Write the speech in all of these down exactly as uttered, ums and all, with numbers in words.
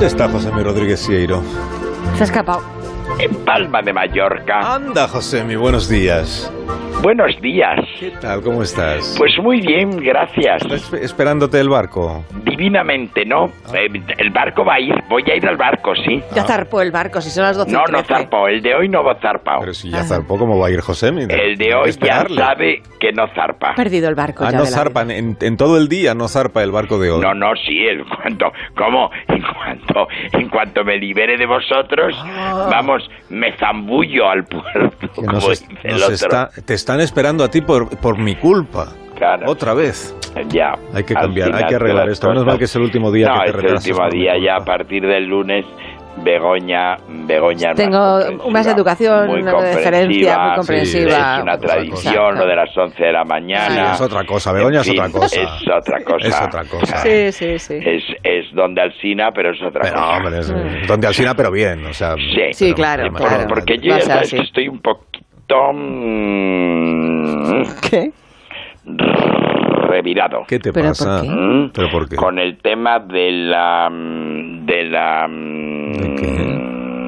¿Dónde está Josemi Rodríguez Sieiro? Se ha escapado. En Palma de Mallorca. Anda, Josemi, buenos días. Buenos días. ¿Qué tal? ¿Cómo estás? Pues muy bien, gracias. ¿Estás esperándote el barco? Divinamente, ¿no? Ah. Eh, el barco va a ir, voy a ir al barco, sí. Ya zarpó el barco, si son las doce. No, no zarpó, el de hoy no va zarpado. Pero si ya zarpó, ¿cómo va a ir Josemi? El de hoy ya sabe que no zarpa. Ha perdido el barco Ah, ya no de la zarpa, vida. en, en todo el día no zarpa el barco de hoy. No, no, sí, en cuanto, ¿cómo? En cuanto, en cuanto me libere de vosotros, Ah. vamos, me zambullo al puerto, Que como nos es- dice el nos otro. está- te están esperando a ti por, por mi culpa. Claro. Otra vez. Ya. Hay que al cambiar, hay final que arreglar de esto. las Menos mal cosas. que es el último día no, que te es el retrasas último por mi día, ya a culpa. partir del lunes, Begoña, Begoña es Tengo más comprensiva, más educación, muy una deferencia muy comprensiva. Sí, Es una tradición, lo de las once de la mañana. Sí, es otra cosa, Begoña es En fin, otra cosa. Es otra cosa. Es otra cosa. Sí, sí, sí. Es, es donde Alsina, pero es otra Pero, cosa. hombre, es, Mm. donde Alsina, pero bien, o sea... Sí. Sí, pero- claro, pero- claro. Porque yo Va a ya ser sabes así. que estoy un poquito mm, ¿Qué? revirado. ¿Qué te ¿Pero pasa? por qué? ¿Mm? ¿Pero por qué? Con el tema de la de la mm, ¿De qué?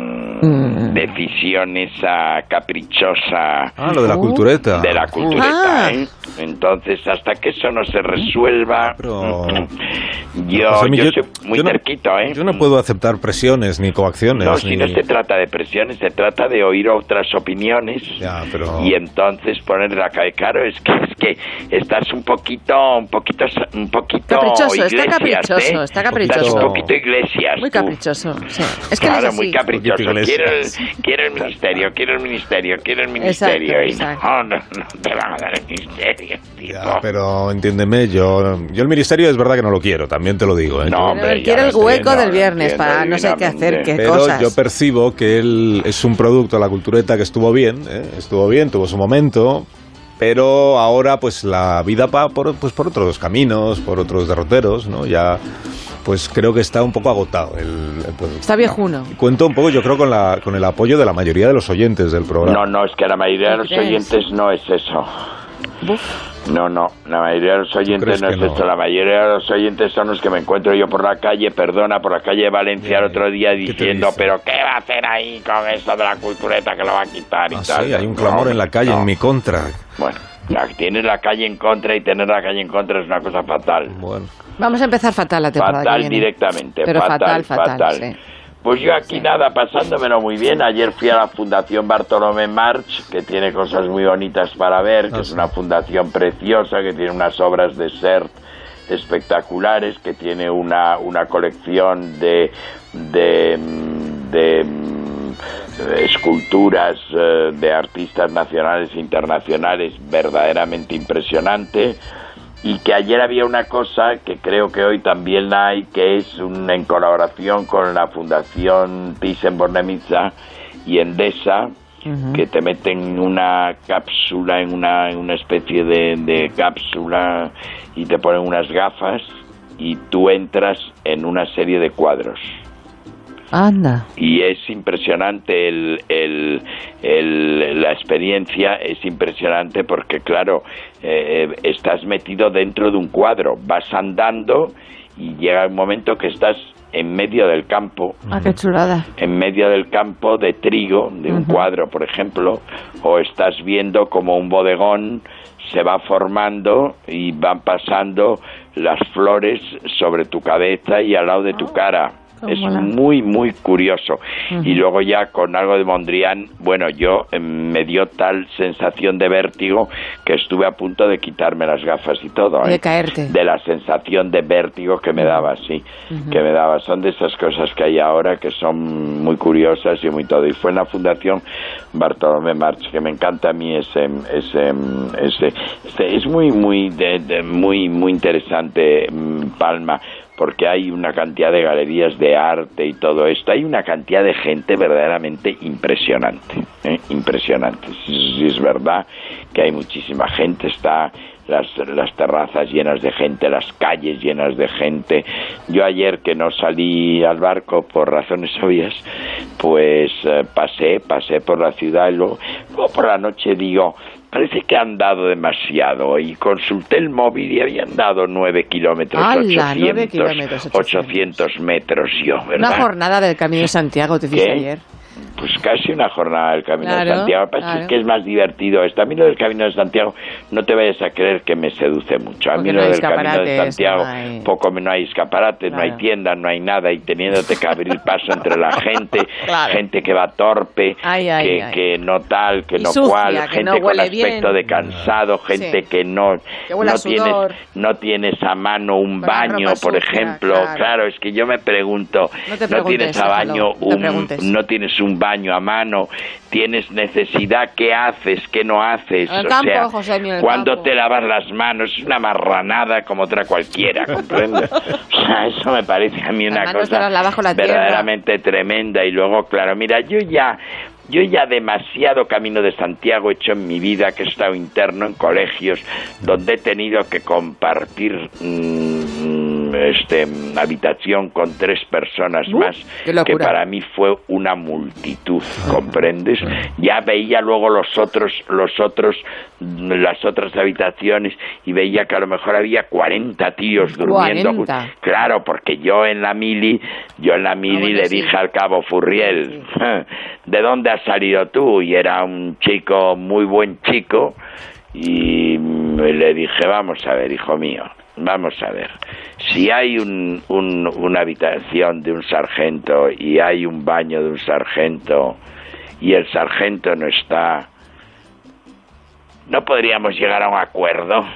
Mm. decisión esa caprichosa Ah, lo de la Uh. cultureta. de la cultureta, Ah. ¿eh? Entonces, hasta que eso no se resuelva, Pero- yo, Josemi, yo yo- soy muy yo no- cerquito, ¿eh? Yo no puedo aceptar presiones ni coacciones. No, si ni... no se trata de presiones, se trata de oír otras opiniones Ya, pero... y entonces poner la cabeza. Claro, es que es que estás un poquito, un poquito, un poquito Caprichoso, está Iglesias, caprichoso, ¿eh? está caprichoso. Estás un poquito Iglesias. Muy tú. caprichoso, sí. Es que Claro, no es muy así. caprichoso. Un poquito Quiero el, Iglesias. quiero el ministerio, quiero el ministerio, quiero el Exacto, ministerio. Y exacto. no, no, no te van a dar el ministerio, tipo. Ya, pero entiéndeme, yo, yo el ministerio es verdad que no lo quiero, también te lo digo. ¿eh? No, hombre, Él ya quiere lo el hueco entiendo, del lo viernes entiendo para no sé qué hacer, divinamente. qué Pero cosas. yo percibo que él es un producto, la cultureta, que estuvo bien, ¿eh? estuvo bien, tuvo su momento, pero ahora pues la vida va por, pues, por otros caminos, por otros derroteros, ¿no? Ya pues creo que está un poco agotado el, el producto. Está viejuno. Y cuento un poco, yo creo, con, la, con el apoyo de la mayoría de los oyentes del programa. No, no, es que la mayoría de los ¿Crees? oyentes no es eso. Buf. No, no, la mayoría de los crees oyentes no que es no? esto. La mayoría de los oyentes son los que me encuentro yo por la calle, perdona, por la calle de Valencia el otro día te diciendo, dicen? pero ¿qué va a hacer ahí con eso de la cultureta que lo va a quitar y Ah, tal? sí, hay un clamor No, en la calle no. en mi contra. Bueno, la, tienes la calle en contra y tener la calle en contra es una cosa fatal. Bueno, Vamos a empezar fatal la temporada Fatal que viene. directamente, Pero fatal, fatal, fatal, fatal. sí. Pues yo aquí Sí. nada, pasándomelo muy bien. Ayer fui a la Fundación Bartolomé March, que tiene cosas muy bonitas para ver, que Ah, es sí. una fundación preciosa, que tiene unas obras de Sert espectaculares, que tiene una, una colección de, de, mm, de, mm, de esculturas eh, de artistas nacionales e internacionales verdaderamente impresionante. Y que ayer había una cosa que creo que hoy también hay, que es un, en colaboración con la Fundación Thyssen-Bornemisza y Endesa, Ujú. que te meten una cápsula, en una, en una especie de, de cápsula y te ponen unas gafas y tú entras en una serie de cuadros. Anda. Y es impresionante el, el, el- la experiencia, es impresionante porque, claro, eh, estás metido dentro de un cuadro, vas andando y llega un momento que estás en medio del campo, Ah, qué chulada. en medio del campo de trigo, de un Ujú. cuadro, por ejemplo, o estás viendo como un bodegón se va formando y van pasando las flores sobre tu cabeza y al lado de tu cara. qué Es mola. muy, muy curioso. Ujú. Y luego ya con algo de Mondrian, bueno, yo eh, me dio tal sensación de vértigo que estuve a punto de quitarme las gafas y todo. ¿eh? De caerte. De la sensación de vértigo que me daba, sí, Ujú. que me daba. Son de esas cosas que hay ahora que son muy curiosas y muy todo. Y fue en la Fundación Bartolomé March, que me encanta a mí ese, ese, ese, ese- es muy, muy, de- de- muy, muy interesante mm, Palma, porque hay una cantidad de galerías de arte y todo esto. Hay una cantidad de gente verdaderamente impresionante, ¿eh? impresionante. Sí, sí, es verdad que hay muchísima gente, está las, las terrazas llenas de gente, las calles llenas de gente. Yo ayer, que no salí al barco por razones obvias, pues eh, pasé, pasé por la ciudad y luego, luego por la noche digo, parece que han dado demasiado y consulté el móvil y habían dado nueve kilómetros, ¡Hala! ochocientos, nueve kilómetros, ochocientos metros yo, ¿verdad? Una jornada del Camino de Santiago, te dije ¿Qué? ayer. Pues casi una jornada del Camino Claro, de Santiago. Lo que pasa claro. es que es más divertido. Esto, a mí lo del Camino de Santiago, no te vayas a creer que me seduce mucho. A Porque mí no lo hay del Camino de escaparates, Santiago, no hay- poco no hay escaparates, Claro. no hay tiendas, no hay nada, y teniéndote que abrir paso entre la gente, Claro. gente que va torpe, Ay, ay, que, ay. que no tal, que Y no sucia, cual, que gente no con huele aspecto bien. de cansado, gente Sí. que no, Que huele no a sudor. tienes, no tienes a mano un Con la baño, ropa por sucia, ejemplo. claro. Claro, es que yo me pregunto, No te no preguntes, tienes a déjalo, baño no te un, preguntes. no tienes un baño a mano, tienes necesidad, ¿qué haces? ¿Qué no haces? En el o campo, sea, José, en el cuando campo. te lavas las manos, es una marranada como otra cualquiera, ¿comprendes? O sea, eso me parece a mí Las una manos te cosa las lavas con la tierra. verdaderamente tremenda. Y luego, claro, mira, yo ya... Yo ya demasiado Camino de Santiago he hecho en mi vida, que he estado interno en colegios donde he tenido que compartir mmm, este, habitación con tres personas Uh, más, qué locura. que para mí fue una multitud, ¿comprendes? Ya veía luego los otros, los otros, las otras habitaciones y veía que a lo mejor había cuarenta tíos durmiendo. cuarenta. Claro, porque yo en la mili, yo en la mili Ah, bueno, le sí. dije al cabo Furriel, Sí. ¿de dónde has salido tú? Y era un chico, muy buen chico, y le dije, vamos a ver, hijo mío, vamos a ver, si hay un, un, una habitación de un sargento y hay un baño de un sargento y el sargento no está, ¿no podríamos llegar a un acuerdo?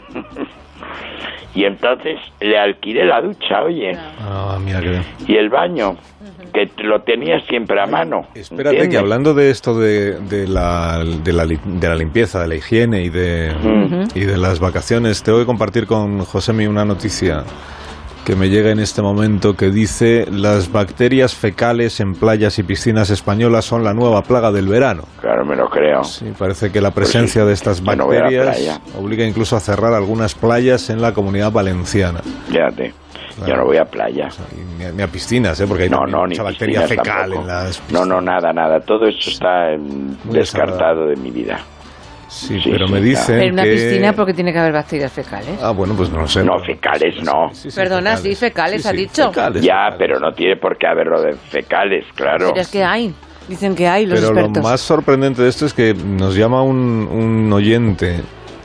Y entonces le alquilé la ducha, oye, Ah, mira que... y el baño, que lo tenía siempre a mano. Espérate, ¿entiendes? que hablando de esto de, de, la, de, la, li- de la limpieza, de la higiene y de, Mm. y de las vacaciones, tengo que compartir con Josemi una noticia que me llega en este momento que dice: las bacterias fecales en playas y piscinas españolas son la nueva plaga del verano. Claro, me lo creo. Sí, parece que la presencia sí, de estas yo no voy a la bacterias playa. obliga incluso a cerrar algunas playas en la Comunidad Valenciana. Fíjate, yo Claro. no voy a playa. Y ni, a, ni a piscinas, ¿eh? Porque hay No, también no, ni mucha bacteria piscinas fecal tampoco. en las No, no, piscinas. nada, nada. Todo eso está em, Muy descartado de mi vida. Sí, Sí, pero sí, me claro. dicen Pero en una que... piscina, porque tiene que haber bacterias fecales. Ah, bueno, pues no lo sé. No, pero- fecales no. Sí, sí, Perdona, sí, fecales, ha dicho. fecales, Ya, fecales. pero no tiene por qué haberlo de fecales, claro. Pero es que hay. Dicen que hay los Pero expertos. lo más sorprendente de esto es que nos llama un, un oyente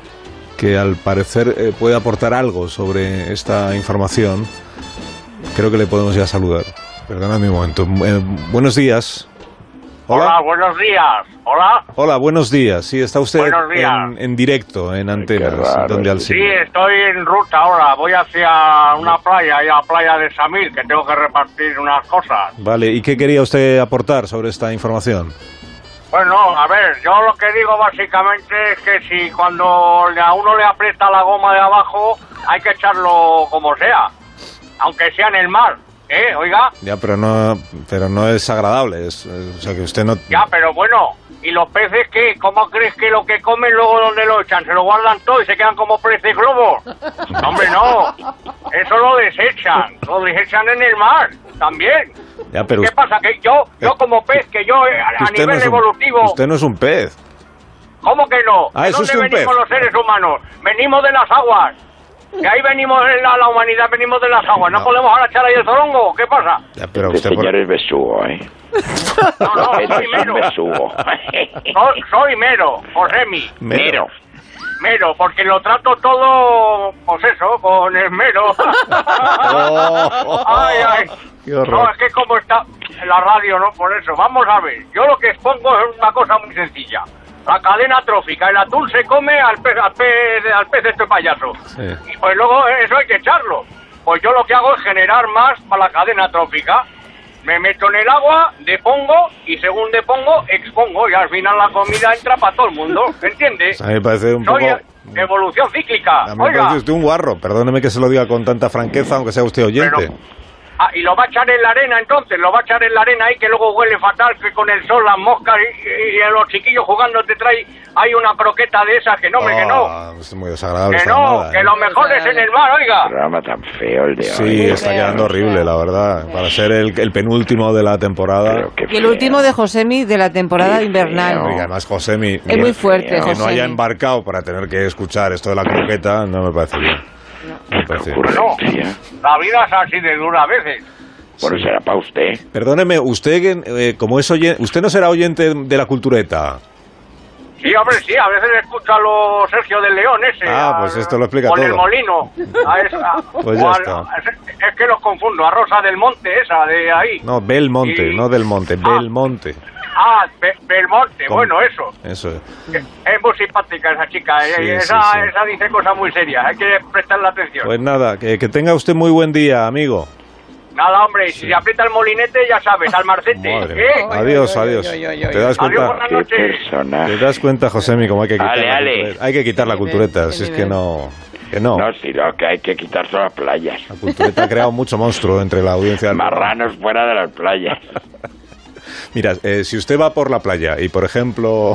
que al parecer eh, puede aportar algo sobre esta información. Creo que le podemos ya saludar. Perdóname un momento. Eh, buenos días. Hola, buenos días. Hola. Hola, buenos días. Sí, está usted Buenos días. en, en directo, en Antenas, qué raro donde al esto. Sí, estoy en ruta ahora. Voy hacia una playa, y a la playa de Samil, que tengo que repartir unas cosas. Vale, ¿y qué quería usted aportar sobre esta información? Bueno, a ver, yo lo que digo básicamente es que si cuando le- a uno le aprieta la goma de abajo, hay que echarlo como sea, aunque sea en el mar, ¿eh? Oiga, Ya, pero no, pero no es agradable. Es, es- o sea, que usted no... ya, pero bueno, ¿y los peces qué? ¿Cómo crees que lo que comen luego dónde lo echan? ¿Se lo guardan todo y se quedan como peces globos? No, hombre, no, eso lo desechan, lo desechan en el mar, también. Ya, pero ¿Qué usted- pasa? Que yo, yo como pez, que yo eh, a, a usted no nivel es un- evolutivo... usted no es un pez. ¿Cómo que no? Ah, ¿De ¿es dónde usted un venimos pez? los seres humanos? Venimos de las aguas. Que ahí venimos, en la, la humanidad venimos de las aguas. ¿No, No. podemos ahora echar ahí el zorongo? ¿Qué pasa? Ya, pero Este usted... por- señor es besugo, ¿eh? No, no, Este soy es un mero. besugo. Soy, soy mero, Josemi. Mero. Mero, porque lo trato todo, pues eso, con esmero. Oh. Ay, ay. Qué horror. No, es que como está en la radio, ¿no? Por eso. Vamos a ver. Yo lo que expongo es una cosa muy sencilla. La cadena trófica. El atún se come al pez, al pez, al pez este payaso. Sí. Y pues luego eso hay que echarlo. Pues yo lo que hago es generar más para la cadena trófica. Me meto en el agua, depongo y según depongo, expongo. Y al final la comida entra para todo el mundo. ¿Entiendes? A mí me parece un poco... Soy eh, evolución cíclica. A mí me Oiga. parece usted un guarro. Perdóneme que se lo diga con tanta franqueza, aunque sea usted oyente. Pero- Ah, y lo va a echar en la arena entonces, lo va a echar en la arena ahí que luego huele fatal, que con el sol las moscas y, y- y los chiquillos jugando te trae hay una croqueta de esas que no, hombre, que no. Ah, es muy desagradable. Que esta no, llamada, que ¿eh? lo mejor es en el mar, oiga. Programa tan feo el de hoy. Sí, está quedando horrible, la verdad. Para ser el, el penúltimo de la temporada. Pero qué Y el feo. último de Josemi de la temporada Qué invernal. feo. Oiga, además, Josemi, Es muy fuerte, Que que no Josemi. haya embarcado para tener que escuchar esto de la croqueta, no me parece bien. No me parece bien. Ocurrencia. La vida es así de dura a veces. Bueno, será para usted. Perdóneme, usted, eh, como es oyente, usted no será oyente de la cultureta. Sí, hombre, sí, a veces escucho a los Sergio del León ese. Ah, al- pues esto lo explica con el todo. Molino. A esa, Pues ya o al- está. Es, es que los confundo, a Rosa del Monte, esa de ahí. No, Belmonte, Y- no del Monte, Ah. Belmonte. Ah, Be- Belmonte, Con- bueno, eso. Eso es. Que- Es muy simpática esa chica, eh, Sí, sí, esa, sí. esa dice cosas muy serias, hay que prestarle atención. Pues nada, que, que tenga usted muy buen día, amigo. Nada, hombre, y si le aprieta el molinete, ya sabes, al marcete. Madre ¿eh? mía. Adiós, adiós. ¿Te das Adiós, cuenta? buenas Qué noches. ¿Te personaje. das cuenta, Josemi, cómo hay que quitar Ale, la ale. cultureta? Hay que quitar la Qué cultureta, nivel, si qué es que nivel. no... Que no. No, si lo que hay que quitar son las playas. La cultureta ha creado mucho monstruo entre la audiencia. del programa. Marranos fuera de las playas. Mira, eh, si usted va por la playa y, por ejemplo...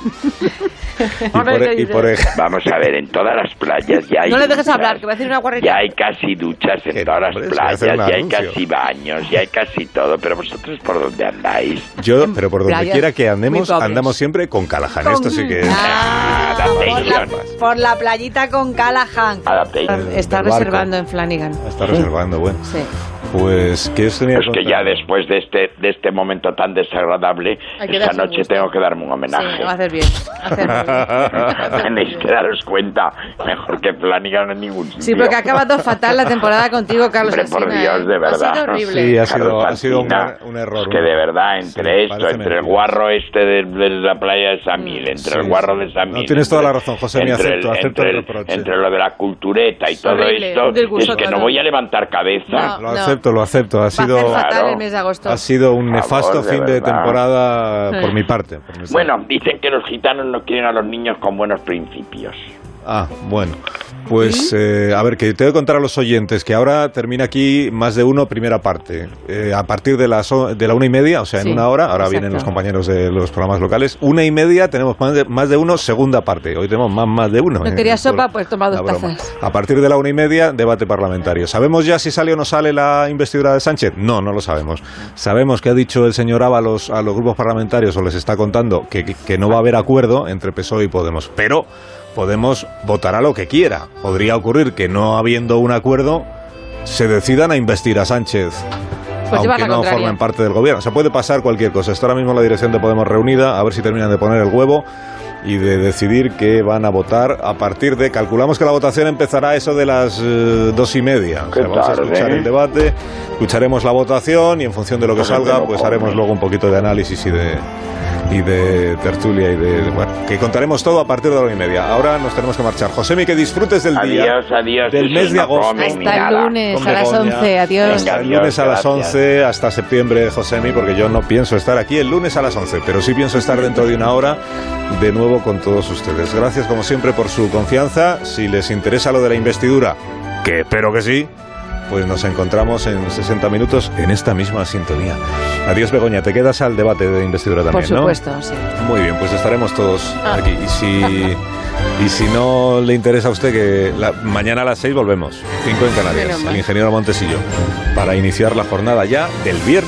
y, por, y por ej- Vamos a ver, en todas las playas ya hay No le dejes duchas, hablar, que va a decir una guarrería. ya hay casi duchas en Que todas no, las hombre, si voy a hacer playas, un ya hay anuncio. casi baños, ya hay casi todo, pero vosotros ¿por dónde andáis? Yo, pero por donde playas quiera que muy andemos, pobres. andamos siempre con Callahan. Esto sí que es... Ah, por, la, Adaptation. por la playita con Callahan. Adaptation. Está del barco. reservando en Flanagan. Está reservando, bueno. Sí. Pues, ¿qué os tenía Es que ya contar? después de este de este momento tan desagradable, Hay que esta darse un noche gusto. tengo que darme un Sí, homenaje. va a hacer bien. Va a hacer bien. Tenéis que daros cuenta, mejor que Flanagan en ningún sitio. Sí, porque ha acabado fatal la temporada contigo, Carlos Hombre, por Alsina, Dios, ¿eh? de verdad. Ha sido horrible. Sí, ha Carlos sido, ha sido un, Alsina, er- un error. Es que de verdad, entre Sí, esto, parece entre el mentira. guarro este de, de la playa de San Mil, entre Sí, el guarro sí. de San Mil... No, tienes toda entre- la razón, José, me entre acepto, el- acepto entre el el- reproche. Entre lo de la cultureta y Es todo horrible, esto, un disgusto es que no total. voy a levantar cabeza. Lo No. acepto, lo acepto. Ha Va a sido, hacer fatal Claro. el mes de agosto. ha sido un Por nefasto favor, de fin de verdad. temporada Sí. por mi parte. por mi parte. Bueno, dicen que los gitanos no quieren a los niños con buenos principios. Ah, bueno. Pues, eh, a ver, que te voy a contar a los oyentes que ahora termina aquí más de uno, primera parte. Eh, a partir de, las, o- de la una y media, o sea, en Sí, una hora, ahora exacto. vienen los compañeros de los programas locales, una y media tenemos más de, más de uno, segunda parte. Hoy tenemos más, más de uno. ¿No eh, querías por- sopa? Pues toma dos la broma. tazas. A partir de la una y media, debate parlamentario. ¿Sabemos ya si sale o no sale la investidura de Sánchez? No, no lo sabemos. Sabemos que ha dicho el señor Ábalos a los grupos parlamentarios, o les está contando, que, que- que no va a haber acuerdo entre P S O E y Podemos. Pero Podemos votará lo que quiera. Podría ocurrir que no habiendo un acuerdo se decidan a investir a Sánchez, Pues lleva aunque la no contraria. formen parte del gobierno. O sea, puede pasar cualquier cosa. Está ahora mismo la dirección de Podemos reunida, a ver si terminan de poner el huevo y de decidir que van a votar a partir de... Calculamos que la votación empezará a eso de las eh, dos y media. O sea, Qué vamos a tarde. escuchar el debate, escucharemos la votación y en función de lo que Pues salga, no pues come. haremos luego un poquito de análisis y de... y de tertulia y de... Bueno, que contaremos todo a partir de la una y media. Ahora nos tenemos que marchar. Josemi, que disfrutes del día. Adiós, adiós. Del que mes si de no agosto. comen ni Hasta el nada. lunes Con a las Begoña. once. Adiós. Hasta el Adiós, lunes a las gracias. once, hasta septiembre, Josemi, porque yo no pienso estar aquí el lunes a las once, pero sí pienso estar dentro de una hora de nuevo con todos ustedes. Gracias, como siempre, por su confianza. Si les interesa lo de la investidura, que espero que sí, pues nos encontramos en sesenta minutos en esta misma sintonía. Adiós, Begoña. Te quedas al debate de investidura también, Por ¿no? supuesto, sí. Muy bien, pues estaremos todos Ah. aquí. Y si, y si no le interesa a usted, que la- mañana a las seis volvemos, cinco en Canarias, Menos mal. el ingeniero Montesillo, para iniciar la jornada ya del viernes.